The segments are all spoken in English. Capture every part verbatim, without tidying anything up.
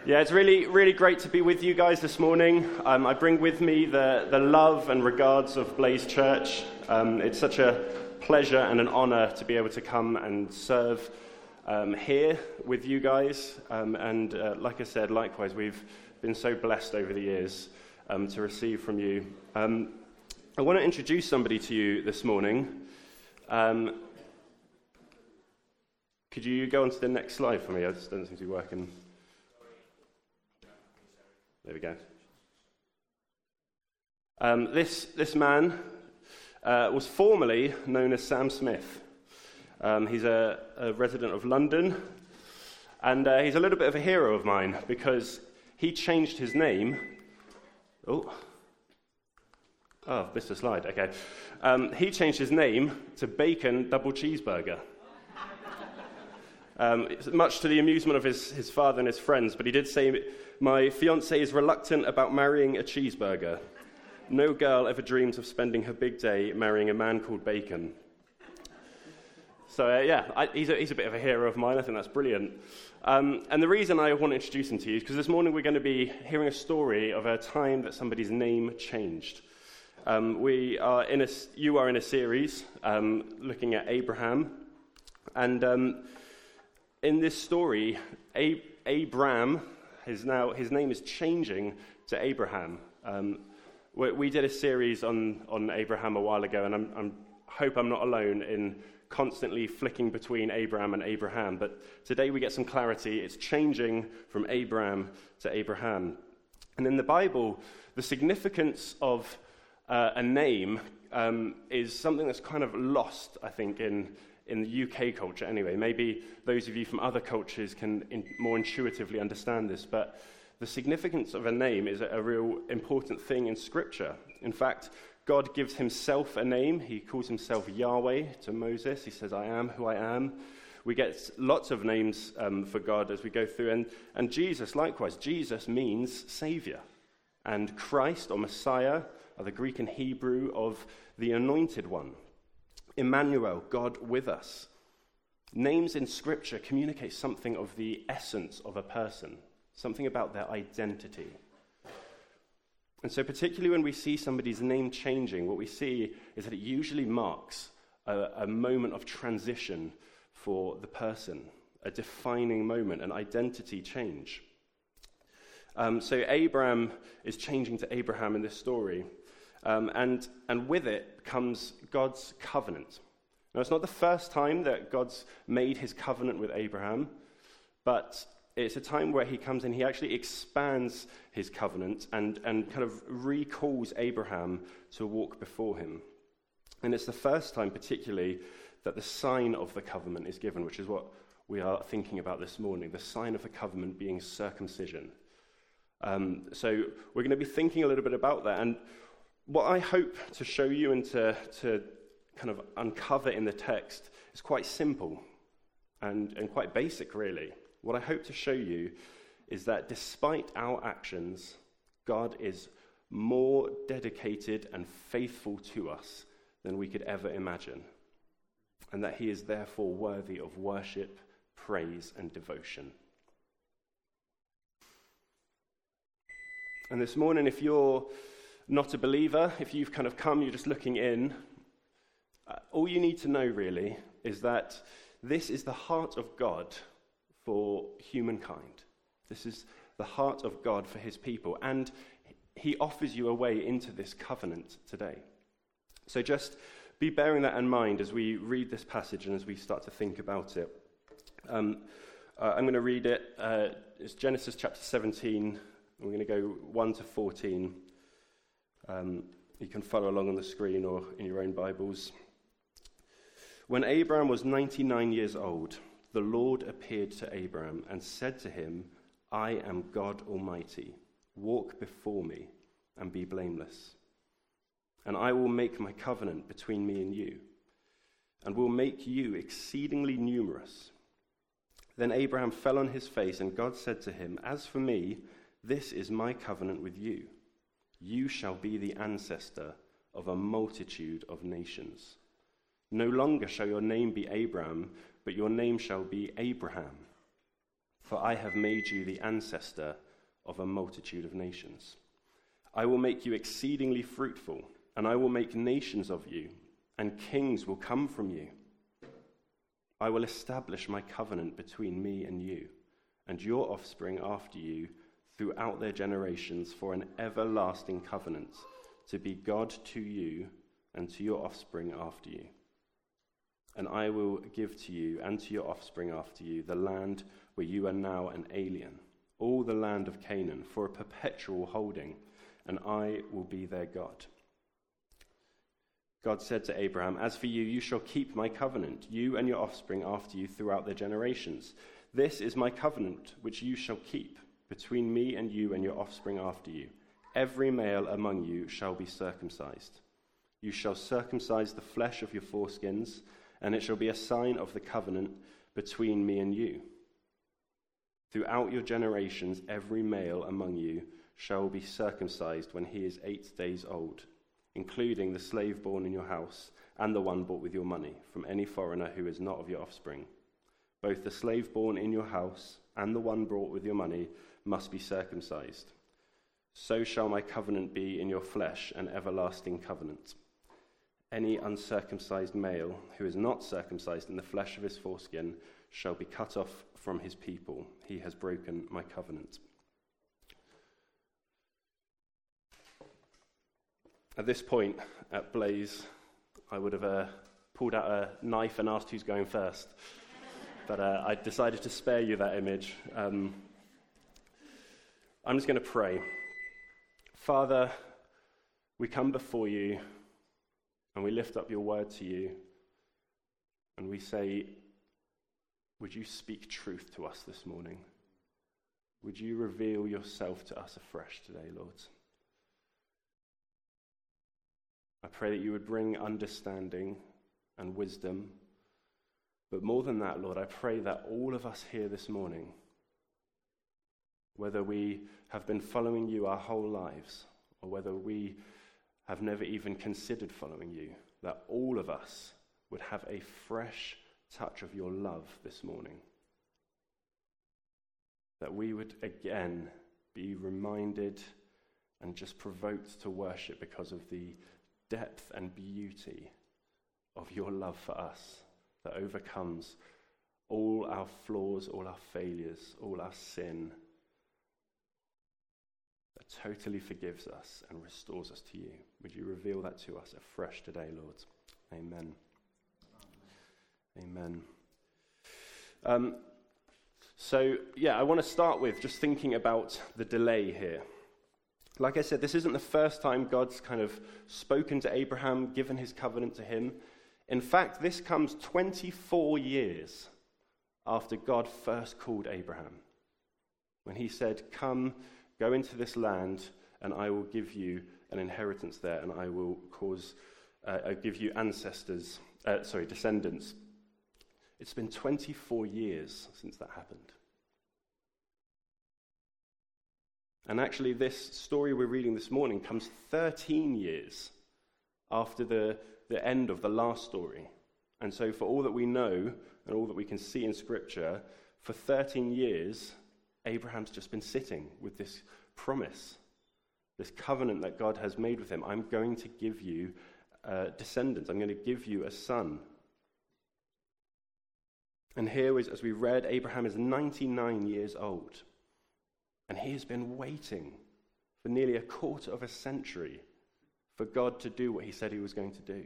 Yeah, it's really, really great to be with you guys this morning. Um, I bring with me the, the love and regards of Blaze Church. Um, it's such a pleasure and an honor to be able to come and serve um, here with you guys. Um, and uh, like I said, likewise, we've been so blessed over the years um, to receive from you. Um, I want to introduce somebody to you this morning. Um, could you go on to the next slide for me? I just don't seem to be working. There we go. Um, this this man uh, was formerly known as Sam Smith. Um, he's a, a resident of London, and uh, he's a little bit of a hero of mine because he changed his name. Oh, oh, missed a slide. Okay, um, he changed his name to Bacon Double Cheeseburger. Um, much to the amusement of his, his father and his friends, but he did say, "My fiancée is reluctant about marrying a cheeseburger. No girl ever dreams of spending her big day marrying a man called Bacon." So uh, yeah, I, he's, a, he's a bit of a hero of mine. I think that's brilliant. Um, and the reason I want to introduce him to you is because this morning we're going to be hearing a story of a time that somebody's name changed. Um, we are in a, you are in a series um, looking at Abraham, and um, in this story, A- Abram, his now his name is changing to Abraham. Um, we, we did a series on, on Abraham a while ago, and I'm, I'm hope I'm not alone in constantly flicking between Abraham and Abraham. But today we get some clarity. It's changing from Abram to Abraham. And in the Bible, the significance of uh, a name um, is something that's kind of lost, I think, in in the U K culture anyway. Maybe those of you from other cultures can in, more intuitively understand this, but the significance of a name is a, a real important thing in Scripture. In fact, God gives himself a name. He calls himself Yahweh to Moses. He says, "I am who I am." We get lots of names um, for God as we go through, and, and Jesus, likewise. Jesus means Savior, and Christ, or Messiah, are the Greek and Hebrew of the Anointed One. Emmanuel, God with us. Names in Scripture communicate something of the essence of a person, something about their identity. And so particularly when we see somebody's name changing, what we see is that it usually marks a, a moment of transition for the person, a defining moment, an identity change. Um, so Abram is changing to Abraham in this story. Um, and, and with it comes God's covenant. Now, it's not the first time that God's made his covenant with Abraham, but it's a time where he comes and he actually expands his covenant and, and kind of recalls Abraham to walk before him. And it's the first time, particularly, that the sign of the covenant is given, which is what we are thinking about this morning, the sign of the covenant being circumcision. Um, so we're going to be thinking a little bit about that. And what I hope to show you and to, to kind of uncover in the text is quite simple and, and quite basic, really. What I hope to show you is that despite our actions, God is more dedicated and faithful to us than we could ever imagine, and that he is therefore worthy of worship, praise, and devotion. And this morning, if you're not a believer, if you've kind of come, you're just looking in, uh, all you need to know really is that this is the heart of God for humankind. This is the heart of God for his people, and he offers you a way into this covenant today. So just be bearing that in mind as we read this passage and as we start to think about it. Um, uh, I'm going to read it. Uh, it's Genesis chapter seventeen. We're going to go one to fourteen. Um, you can follow along on the screen or in your own Bibles. When Abraham was ninety-nine years old, the Lord appeared to Abraham and said to him, "I am God Almighty. Walk before me and be blameless. And I will make my covenant between me and you, and will make you exceedingly numerous." Then Abraham fell on his face, and God said to him, "As for me, this is my covenant with you. You shall be the ancestor of a multitude of nations. No longer shall your name be Abram, but your name shall be Abraham. For I have made you the ancestor of a multitude of nations. I will make you exceedingly fruitful, and I will make nations of you, and kings will come from you. I will establish my covenant between me and you, and your offspring after you, throughout their generations, for an everlasting covenant, to be God to you and to your offspring after you. And I will give to you and to your offspring after you the land where you are now an alien, all the land of Canaan, for a perpetual holding, and I will be their God. God said to Abraham, as for you, you shall keep my covenant, you and your offspring after you throughout their generations. This is my covenant which you shall keep between me and you and your offspring after you. Every male among you shall be circumcised. You shall circumcise the flesh of your foreskins, and it shall be a sign of the covenant between me and you. Throughout your generations, every male among you shall be circumcised when he is eight days old, including the slave born in your house and the one bought with your money from any foreigner who is not of your offspring. Both the slave born in your house and the one bought with your money must be circumcised. So shall my covenant be in your flesh, an everlasting covenant. Any uncircumcised male who is not circumcised in the flesh of his foreskin shall be cut off from his people. He has broken my covenant. At this point, at Blaze, I would have uh, pulled out a knife and asked who's going first. But uh, I decided to spare you that image. Um, I'm just going to pray. Father, we come before you and we lift up your word to you. And we say, would you speak truth to us this morning? Would you reveal yourself to us afresh today, Lord? I pray that you would bring understanding and wisdom. But more than that, Lord, I pray that all of us here this morning, whether we have been following you our whole lives, or whether we have never even considered following you, that all of us would have a fresh touch of your love this morning. That we would again be reminded and just provoked to worship because of the depth and beauty of your love for us that overcomes all our flaws, all our failures, all our sin, that totally forgives us and restores us to you. Would you reveal that to us afresh today, Lord? Amen. Amen. Um, so, yeah, I want to start with just thinking about the delay here. Like I said, this isn't the first time God's kind of spoken to Abraham, given his covenant to him. In fact, this comes twenty-four years after God first called Abraham, when he said, come, go into this land, and I will give you an inheritance there, and I will cause, uh, I'll give you ancestors, uh, sorry, descendants. It's been twenty-four years since that happened. And actually, this story we're reading this morning comes thirteen years after the, the end of the last story. And so for all that we know and all that we can see in Scripture, for thirteen years, Abraham's just been sitting with this promise, this covenant that God has made with him. I'm going to give you uh, descendants. I'm going to give you a son. And here, is, as we read, Abraham is ninety-nine years old. And he has been waiting for nearly a quarter of a century for God to do what he said he was going to do.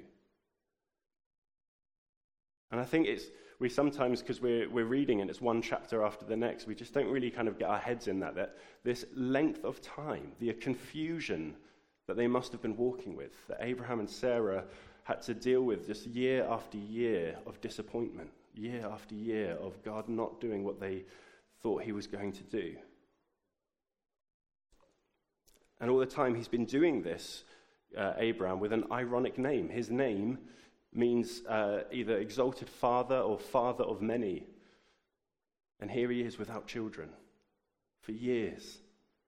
And I think it's, we sometimes, because we're, we're reading and it's one chapter after the next, we just don't really kind of get our heads in that, that this length of time, the confusion that they must have been walking with, that Abraham and Sarah had to deal with just year after year of disappointment, year after year of God not doing what they thought he was going to do. And all the time he's been doing this, uh, Abraham, with an ironic name. His name means uh, either exalted father or father of many. And here he is without children for years.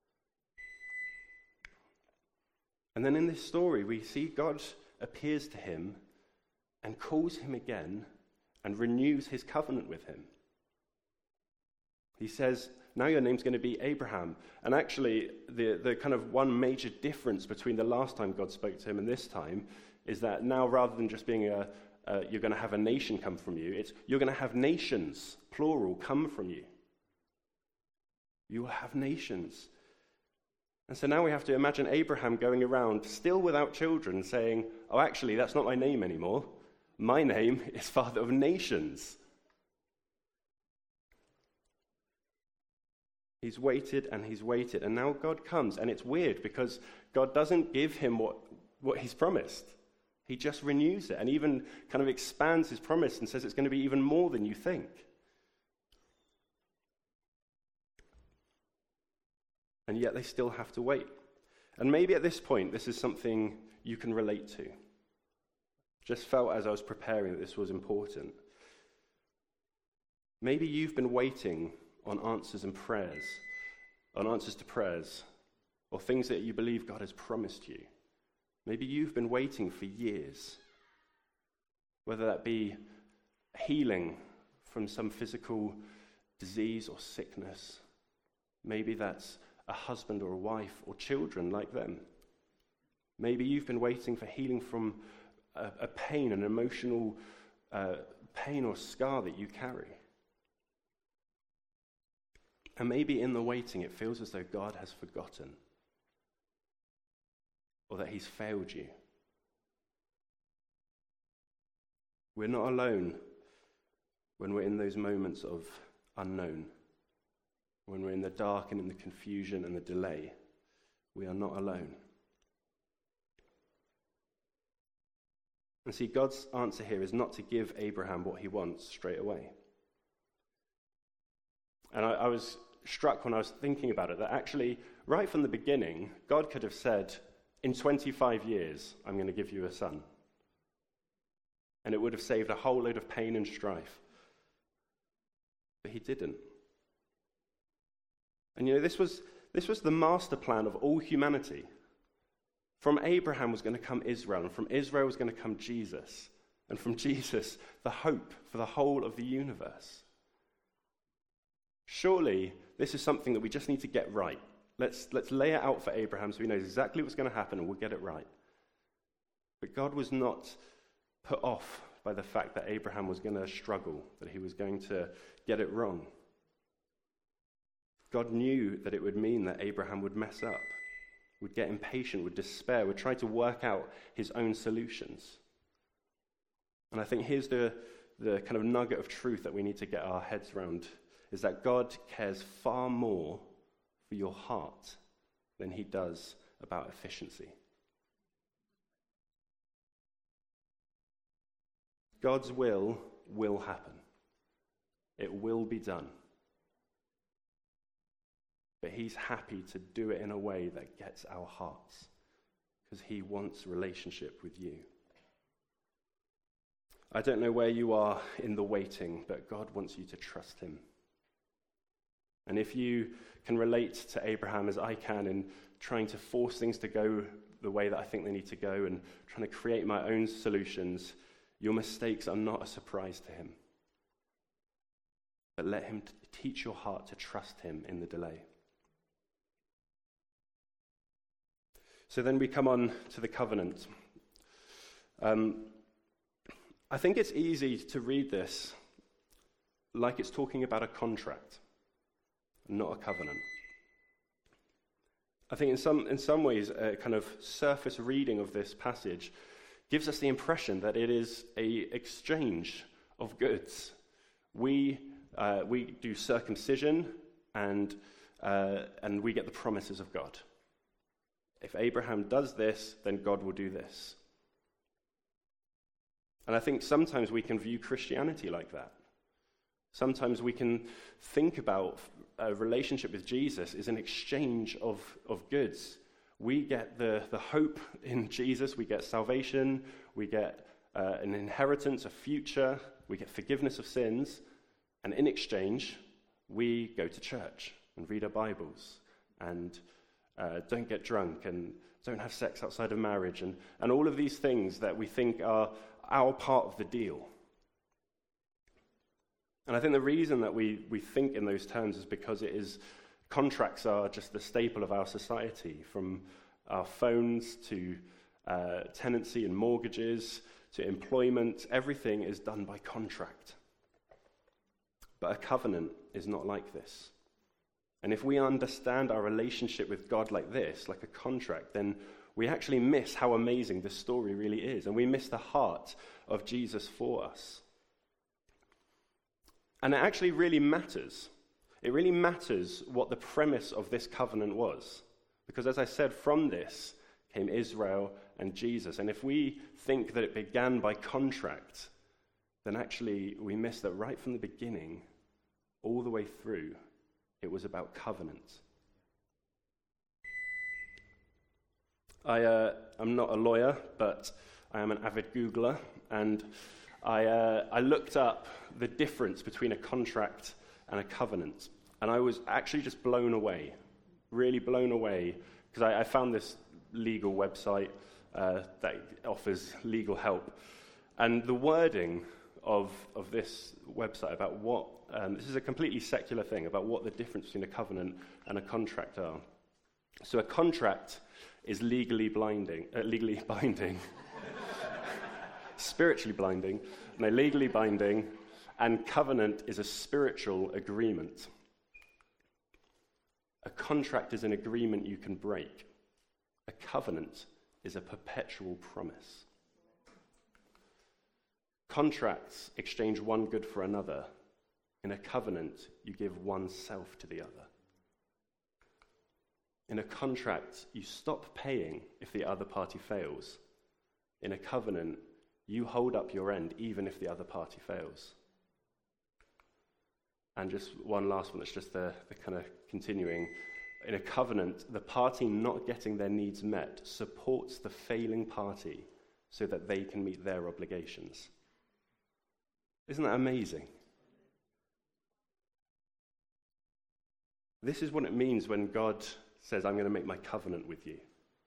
And then in this story, we see God appears to him and calls him again and renews his covenant with him. He says, now your name's going to be Abraham. And actually, the, the kind of one major difference between the last time God spoke to him and this time is that now, rather than just being a, uh, you're going to have a nation come from you, it's you're going to have nations, plural, come from you. You will have nations. And so now we have to imagine Abraham going around, still without children, saying, oh, actually, that's not my name anymore. My name is Father of Nations. He's waited and he's waited, and now God comes, and it's weird because God doesn't give him what, what he's promised. He just renews it and even kind of expands his promise and says it's going to be even more than you think. And yet they still have to wait. And maybe at this point, this is something you can relate to. Just felt as I was preparing that this was important. Maybe you've been waiting on answers and prayers, on answers to prayers, or things that you believe God has promised you. Maybe you've been waiting for years, whether that be healing from some physical disease or sickness. Maybe that's a husband or a wife or children like them. Maybe you've been waiting for healing from a, a pain, an emotional uh, pain or scar that you carry. And maybe in the waiting, it feels as though God has forgotten or that he's failed you. We're not alone when we're in those moments of unknown, when we're in the dark and in the confusion and the delay. We are not alone. And see, God's answer here is not to give Abraham what he wants straight away. And I, I was struck when I was thinking about it that actually, right from the beginning, God could have said, in twenty-five years, I'm going to give you a son. And it would have saved a whole load of pain and strife. But he didn't. And you know, this was, this was the master plan of all humanity. From Abraham was going to come Israel, and from Israel was going to come Jesus. And from Jesus, the hope for the whole of the universe. Surely, this is something that we just need to get right. Let's, let's lay it out for Abraham so he knows exactly what's going to happen and we'll get it right. But God was not put off by the fact that Abraham was going to struggle, that he was going to get it wrong. God knew that it would mean that Abraham would mess up, would get impatient, would despair, would try to work out his own solutions. And I think here's the, the kind of nugget of truth that we need to get our heads around, is that God cares far more for your heart than he does about efficiency. God's will will happen. It will be done. But he's happy to do it in a way that gets our hearts, because he wants relationship with you. I don't know where you are in the waiting, but God wants you to trust him. And if you can relate to Abraham as I can in trying to force things to go the way that I think they need to go and trying to create my own solutions, your mistakes are not a surprise to him. But let him t- teach your heart to trust him in the delay. So then we come on to the covenant. Um, I think it's easy to read this like it's talking about a contract, not a covenant. I think in some in some ways a kind of surface reading of this passage gives us the impression that it is a exchange of goods. We uh, we do circumcision and uh, and we get the promises of God. If Abraham does this, then God will do this. And I think sometimes we can view Christianity like that. Sometimes we can think about a relationship with Jesus as an exchange of, of goods. We get the, the hope in Jesus, we get salvation, we get uh, an inheritance, a future, we get forgiveness of sins, and in exchange, we go to church and read our Bibles and uh, don't get drunk and don't have sex outside of marriage and, and all of these things that we think are our part of the deal. And I think the reason that we, we think in those terms is because it is contracts are just the staple of our society, from our phones to uh, tenancy and mortgages to employment. Everything is done by contract. But a covenant is not like this. And if we understand our relationship with God like this, like a contract, then we actually miss how amazing this story really is. And we miss the heart of Jesus for us. And it actually really matters. It really matters what the premise of this covenant was. Because as I said, from this came Israel and Jesus. And if we think that it began by contract, then actually we miss that right from the beginning, all the way through, it was about covenant. I, uh, I'm not a lawyer, but I am an avid Googler, and I, uh, I looked up the difference between a contract and a covenant, and I was actually just blown away, really blown away, because I, I found this legal website uh, that offers legal help, and the wording of, of this website about what, um, this is a completely secular thing, about what the difference between a covenant and a contract are. So a contract is legally blinding, uh, legally binding, spiritually blinding, no, legally binding, and covenant is a spiritual agreement. A contract is an agreement you can break. A covenant is a perpetual promise. Contracts exchange one good for another. In a covenant, you give oneself to the other. In a contract, you stop paying if the other party fails. In a covenant, you hold up your end even if the other party fails. And just one last one that's just the, the kind of continuing. In a covenant, the party not getting their needs met supports the failing party so that they can meet their obligations. Isn't that amazing? This is what it means when God says, I'm going to make my covenant with you.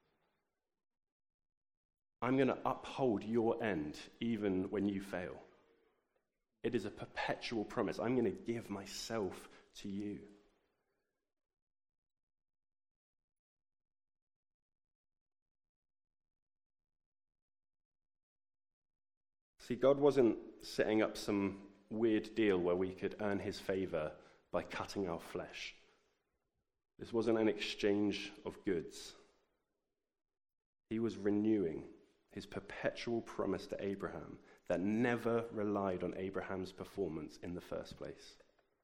I'm going to uphold your end even when you fail. It is a perpetual promise. I'm going to give myself to you. See, God wasn't setting up some weird deal where we could earn his favor by cutting our flesh. This wasn't an exchange of goods. He was renewing his perpetual promise to Abraham that never relied on Abraham's performance in the first place.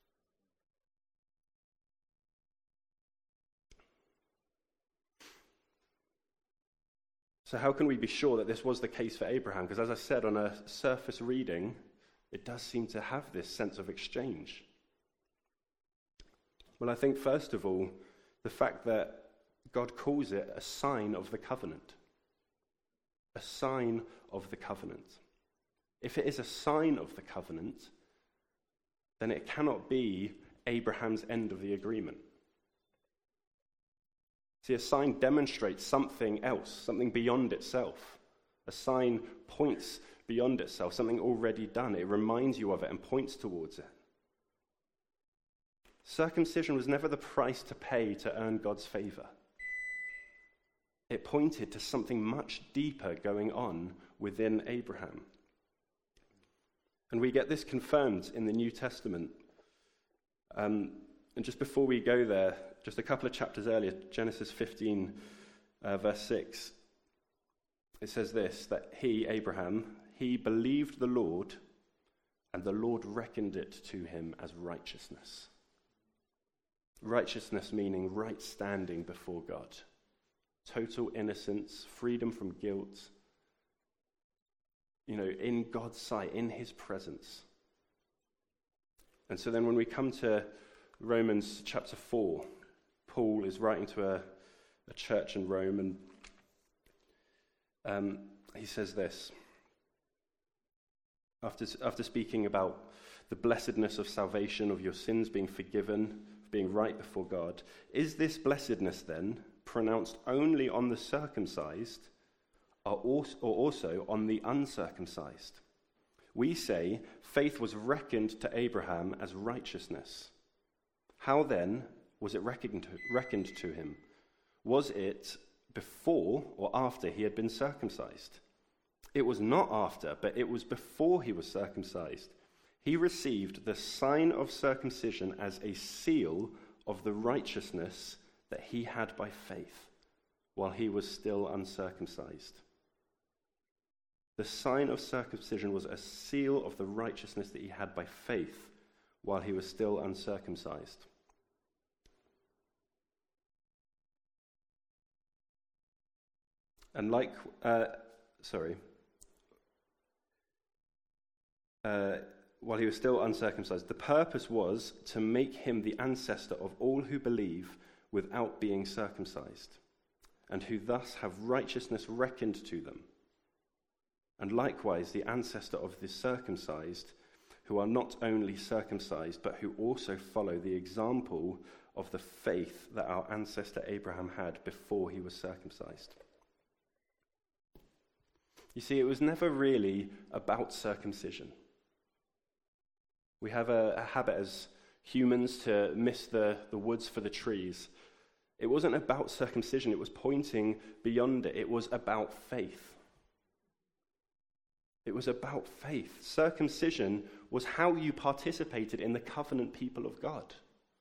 So how can we be sure that this was the case for Abraham? Because as I said, on a surface reading, it does seem to have this sense of exchange. Well, I think first of all, the fact that God calls it a sign of the covenant. A sign of the covenant. If it is a sign of the covenant, then it cannot be Abraham's end of the agreement. See, a sign demonstrates something else, something beyond itself. A sign points beyond itself, something already done. It reminds you of it and points towards it. Circumcision was never the price to pay to earn God's favor. It pointed to something much deeper going on within Abraham. And we get this confirmed in the New Testament. Um, and just before we go there, just a couple of chapters earlier, Genesis fifteen, uh, verse six, it says this, that he, Abraham, he believed the Lord, and the Lord reckoned it to him as righteousness. Righteousness meaning right standing before God. Total innocence, freedom from guilt. You know, in God's sight, in his presence. And so then when we come to Romans chapter four, Paul is writing to a, a church in Rome, and um, he says this. After, after speaking about the blessedness of salvation, of your sins being forgiven, being right before God, is this blessedness then pronounced only on the circumcised or also on the uncircumcised? We say faith was reckoned to Abraham as righteousness. How then was it reckoned to, reckoned to him? Was it before or after he had been circumcised? It was not after, but it was before he was circumcised. He received the sign of circumcision as a seal of the righteousness that he had by faith, while he was still uncircumcised. The sign of circumcision was a seal of the righteousness that he had by faith, while he was still uncircumcised. And like, uh, sorry, uh, while he was still uncircumcised, the purpose was to make him the ancestor of all who believe without being circumcised, and who thus have righteousness reckoned to them. And likewise the ancestor of the circumcised, who are not only circumcised, but who also follow the example of the faith that our ancestor Abraham had before he was circumcised. You see, it was never really about circumcision. We have a, a habit as humans to miss the, the woods for the trees. It wasn't about circumcision, it was pointing beyond it. It was about faith. It was about faith. Circumcision was how you participated in the covenant people of God.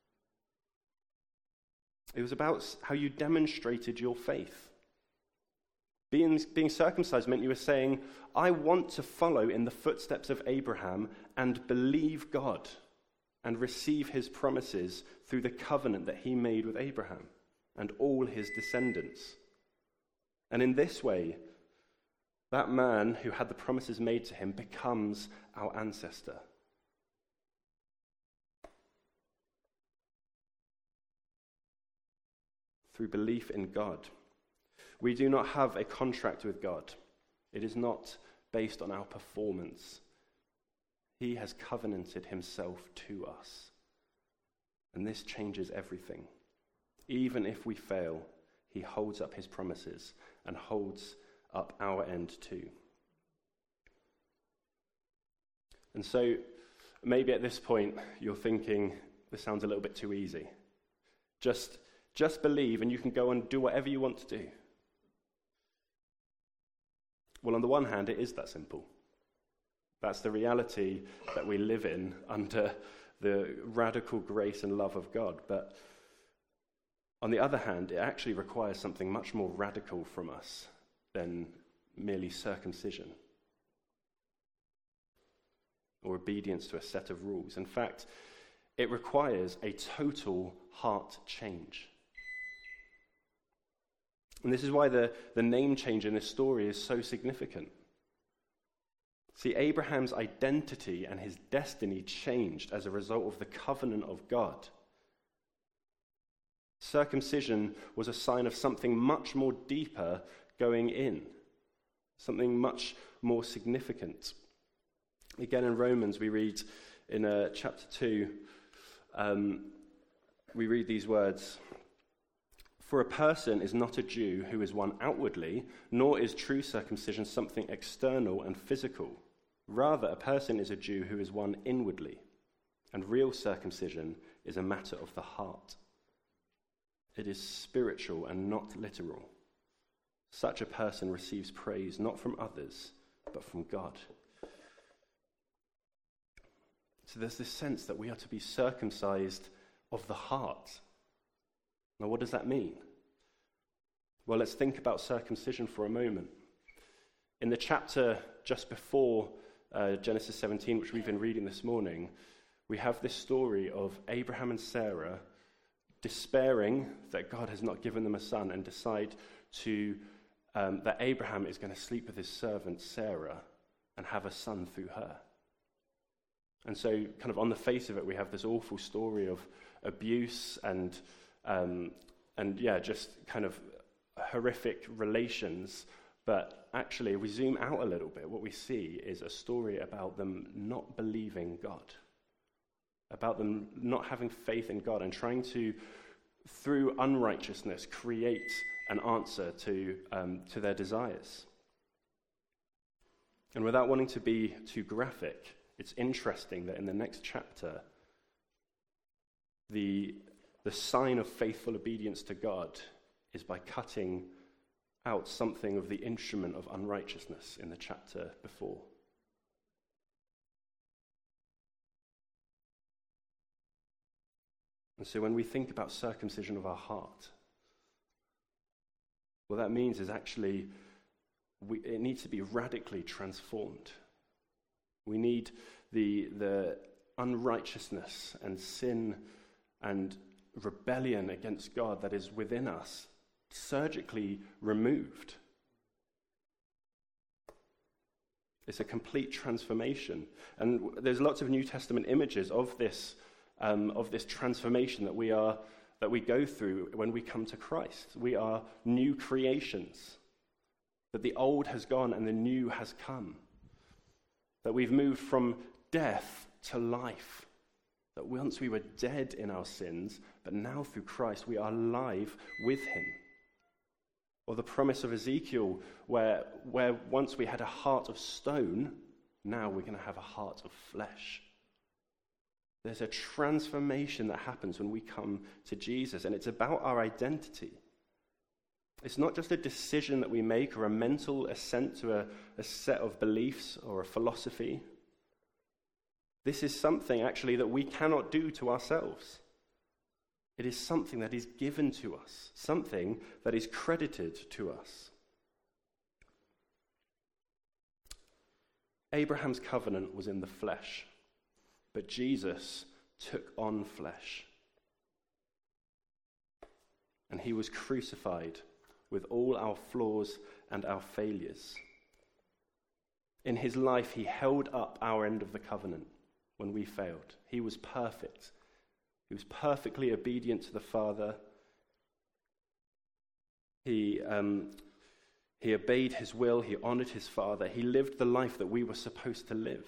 It was about how you demonstrated your faith. Being, being circumcised meant you were saying, I want to follow in the footsteps of Abraham and believe God and receive his promises through the covenant that he made with Abraham and all his descendants. And in this way, that man who had the promises made to him becomes our ancestor. Through belief in God. We do not have a contract with God. It is not based on our performance. He has covenanted himself to us. And this changes everything. Even if we fail, he holds up his promises and holds up our end too. And so maybe at this point you're thinking, this sounds a little bit too easy. Just, just believe and you can go and do whatever you want to do. Well, on the one hand, it is that simple. That's the reality that we live in under the radical grace and love of God. But on the other hand, it actually requires something much more radical from us than merely circumcision or obedience to a set of rules. In fact, it requires a total heart change. And this is why the, the name change in this story is so significant. See, Abraham's identity and his destiny changed as a result of the covenant of God. Circumcision was a sign of something much more deeper going in, something much more significant. Again, in Romans, we read in uh, chapter two, um, we read these words, "For a person is not a Jew who is one outwardly, nor is true circumcision something external and physical. Rather, a person is a Jew who is one inwardly, and real circumcision is a matter of the heart. It is spiritual and not literal. Such a person receives praise not from others, but from God." So there's this sense that we are to be circumcised of the heart. Now, what does that mean? Well, let's think about circumcision for a moment. In the chapter just before uh, Genesis seventeen, which we've been reading this morning, we have this story of Abraham and Sarah despairing that God has not given them a son and decide to um, that Abraham is going to sleep with his servant Sarah and have a son through her. And so, kind of on the face of it, we have this awful story of abuse and Um, and yeah, just kind of horrific relations. But actually, if we zoom out a little bit, what we see is a story about them not believing God, about them not having faith in God and trying to, through unrighteousness, create an answer to, um, to their desires. And without wanting to be too graphic, it's interesting that in the next chapter, the, the sign of faithful obedience to God is by cutting out something of the instrument of unrighteousness in the chapter before. And so when we think about circumcision of our heart, what that means is actually we, it needs to be radically transformed. We need the, the unrighteousness and sin and rebellion against God that is within us surgically removed. It's a complete transformation. And there's lots of New Testament images of this um, of this transformation that we are that we go through when we come to Christ. We are new creations. That the old has gone and the new has come. That we've moved from death to life. That once we were dead in our sins, but now through Christ we are alive with him. Or the promise of Ezekiel, where, where once we had a heart of stone, now we're going to have a heart of flesh. There's a transformation that happens when we come to Jesus, and it's about our identity. It's not just a decision that we make or a mental assent to a, a set of beliefs or a philosophy. This is something actually that we cannot do to ourselves. It is something that is given to us, something that is credited to us. Abraham's covenant was in the flesh, but Jesus took on flesh. And he was crucified with all our flaws and our failures. In his life, he held up our end of the covenant when we failed. He was perfect. He was perfectly obedient to the Father. He, um, he obeyed his will. He honored his Father. He lived the life that we were supposed to live.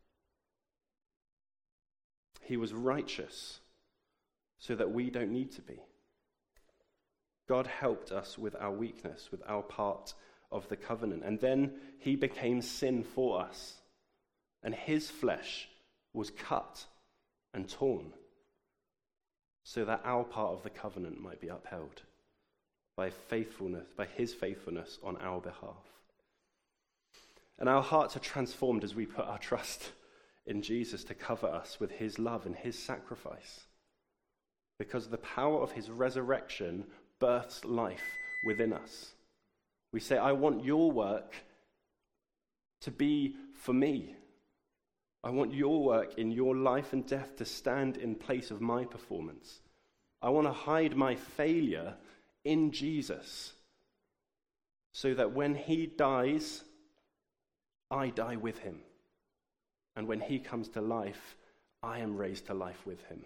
He was righteous so that we don't need to be. God helped us with our weakness, with our part of the covenant. And then he became sin for us. And his flesh was cut and torn so that our part of the covenant might be upheld by faithfulness, by his faithfulness on our behalf. And our hearts are transformed as we put our trust in Jesus to cover us with his love and his sacrifice. Because the power of his resurrection births life within us. We say, I want your work to be for me. I want your work in your life and death to stand in place of my performance. I want to hide my failure in Jesus so that when he dies, I die with him. And when he comes to life, I am raised to life with him.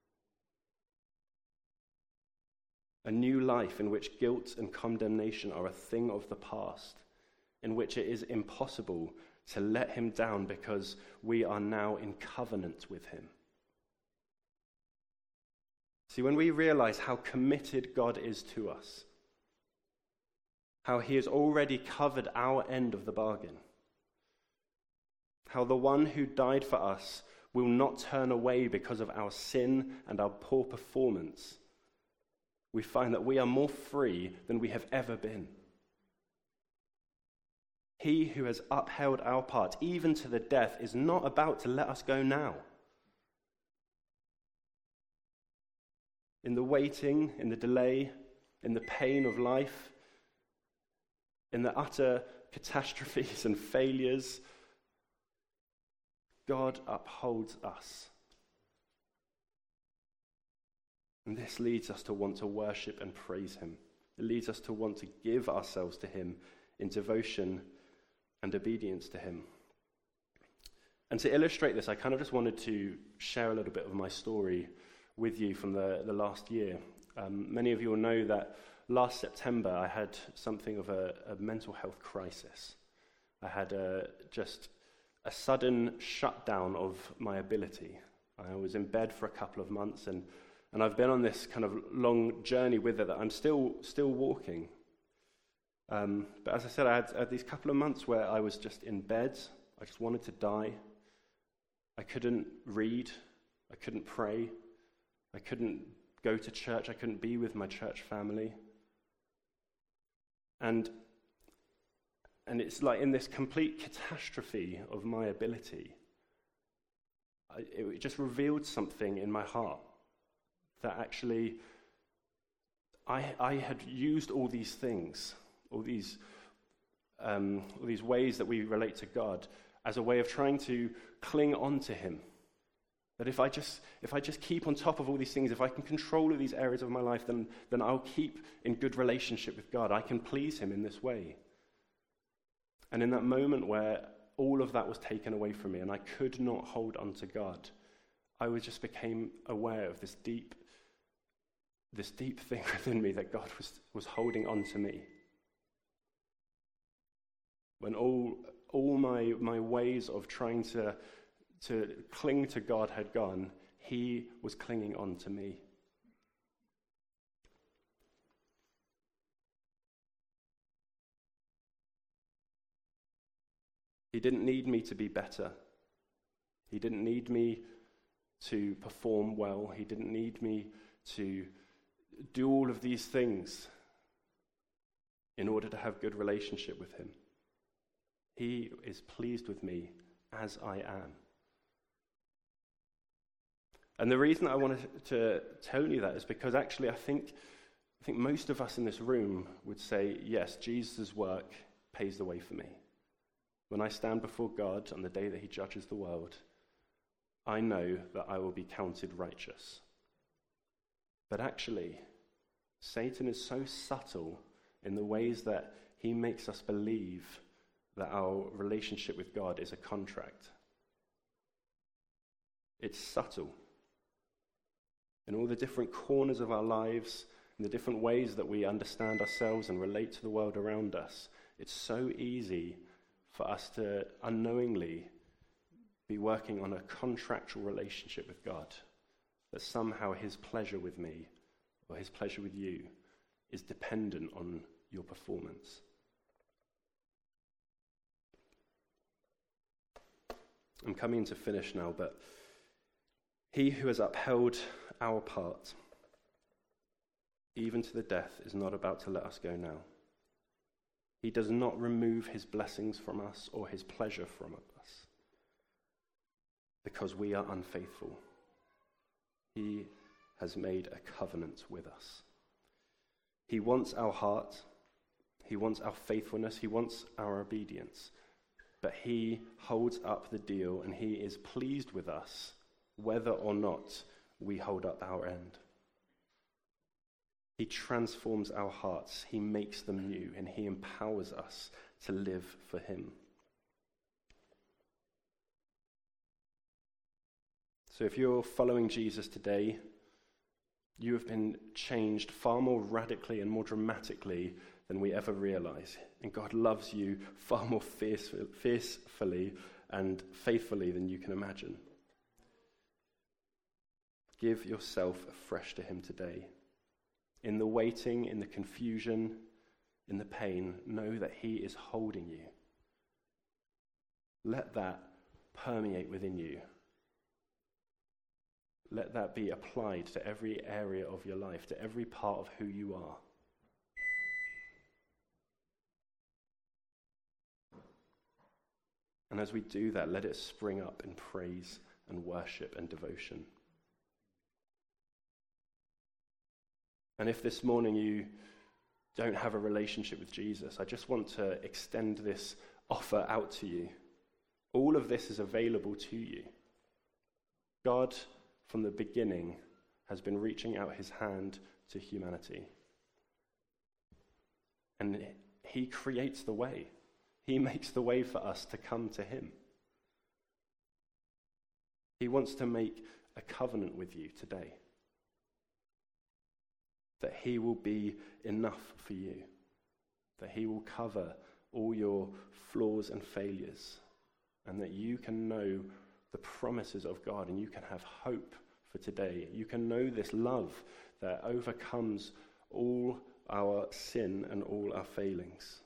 A new life in which guilt and condemnation are a thing of the past, in which it is impossible to let him down because we are now in covenant with him. See, when we realize how committed God is to us, how he has already covered our end of the bargain, how the one who died for us will not turn away because of our sin and our poor performance, we find that we are more free than we have ever been. He who has upheld our part, even to the death, is not about to let us go now. In the waiting, in the delay, in the pain of life, in the utter catastrophes and failures, God upholds us. And this leads us to want to worship and praise him. It leads us to want to give ourselves to him in devotion and obedience to him. And to illustrate this, I kind of just wanted to share a little bit of my story with you from the, the last year. Um, many of you will know that last September I had something of a, a mental health crisis. I had a, just a sudden shutdown of my ability. I was in bed for a couple of months, and And I've been on this kind of long journey with it that I'm still still walking. Um, but as I said, I had, I had these couple of months where I was just in bed. I just wanted to die. I couldn't read. I couldn't pray. I couldn't go to church. I couldn't be with my church family. And, and it's like in this complete catastrophe of my ability, I, it just revealed something in my heart that actually I, I had used all these things, all these, um, all these ways that we relate to God as a way of trying to cling on to him. That if I just if I just keep on top of all these things, if I can control all these areas of my life, then, then I'll keep in good relationship with God. I can please him in this way. And in that moment where all of that was taken away from me and I could not hold on to God, I was just became aware of this deep, this deep thing within me that God was, was holding on to me. When all all my my ways of trying to to cling to God had gone, he was clinging on to me. He didn't need me to be better. He didn't need me to perform well. He didn't need me to do all of these things in order to have good relationship with him. He is pleased with me as I am. And the reason I wanted to tell you that is because actually I think I think most of us in this room would say, yes, Jesus' work pays the way for me. When I stand before God on the day that he judges the world, I know that I will be counted righteous. But actually, Satan is so subtle in the ways that he makes us believe that our relationship with God is a contract. It's subtle. In all the different corners of our lives, in the different ways that we understand ourselves and relate to the world around us, it's so easy for us to unknowingly be working on a contractual relationship with God, that somehow his pleasure with me or his pleasure with you is dependent on your performance. I'm coming to finish now, but he who has upheld our part, even to the death, is not about to let us go now. He does not remove his blessings from us or his pleasure from us because we are unfaithful. He has made a covenant with us. He wants our heart. He wants our faithfulness. He wants our obedience. But he holds up the deal and he is pleased with us whether or not we hold up our end. He transforms our hearts, he makes them new, and he empowers us to live for him. So if you're following Jesus today, you have been changed far more radically and more dramatically than we ever realize. And God loves you far more fierce, fiercely and faithfully than you can imagine. Give yourself afresh to him today. In the waiting, in the confusion, in the pain, know that he is holding you. Let that permeate within you. Let that be applied to every area of your life, to every part of who you are. And as we do that, let it spring up in praise and worship and devotion. And if this morning you don't have a relationship with Jesus, I just want to extend this offer out to you. All of this is available to you. God, from the beginning, has been reaching out his hand to humanity. And he creates the way. He makes the way for us to come to him. He wants to make a covenant with you today. That he will be enough for you. That he will cover all your flaws and failures. And that you can know the promises of God and you can have hope for today. You can know this love that overcomes all our sin and all our failings.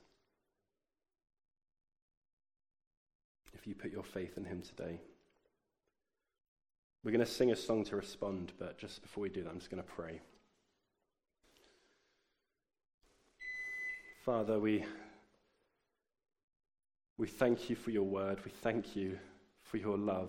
If you put your faith in him today. We're going to sing a song to respond, but just before we do that, I'm just going to pray. Father, we, we thank you for your word. We thank you for your love.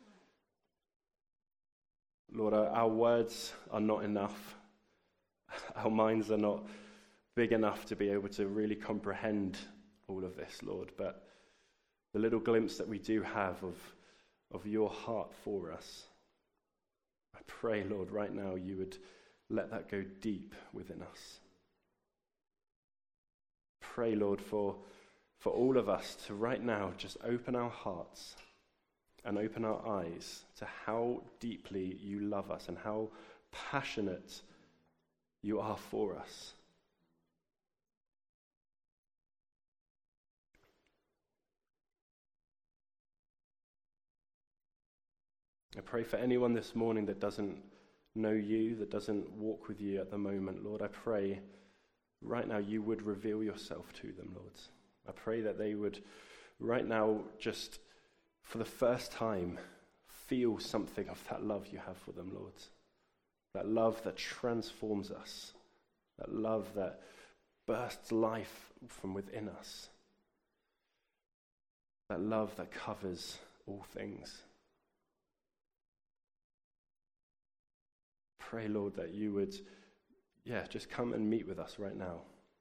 Lord, our, our words are not enough. Our minds are not big enough to be able to really comprehend all of this, Lord. But the little glimpse that we do have of, of your heart for us, I pray, Lord, right now you would let that go deep within us. Pray, Lord, for, for all of us to right now just open our hearts and open our eyes to how deeply you love us and how passionate you are for us. I pray for anyone this morning that doesn't know you, that doesn't walk with you at the moment, Lord. I pray right now you would reveal yourself to them, Lord. I pray that they would right now just for the first time feel something of that love you have for them, Lord. That love that transforms us. That love that bursts life from within us. That love that covers all things. Pray, Lord, that you would, yeah, just come and meet with us right now.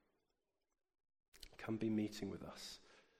Come be meeting with us.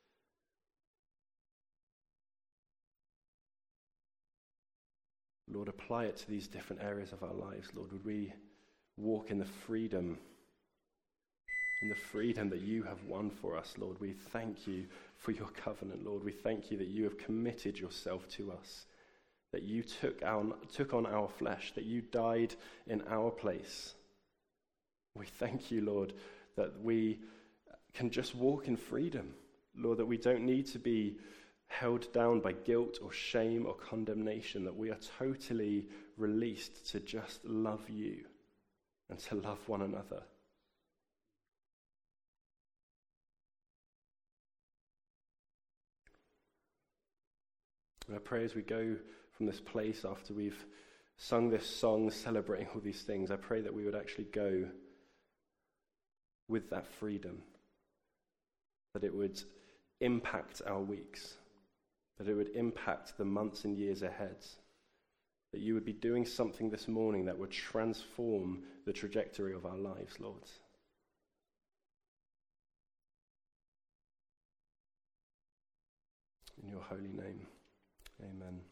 Lord, apply it to these different areas of our lives. Lord, would we walk in the freedom, in the freedom that you have won for us, Lord. We thank you for your covenant, Lord. We thank you that you have committed yourself to us, that you took, our, took on our flesh, that you died in our place. We thank you, Lord, that we can just walk in freedom, Lord, that we don't need to be held down by guilt or shame or condemnation, that we are totally released to just love you and to love one another. And I pray as we go from this place after we've sung this song celebrating all these things, I pray that we would actually go with that freedom, that it would impact our weeks, that it would impact the months and years ahead, that you would be doing something this morning that would transform the trajectory of our lives, Lord. In your holy name, amen.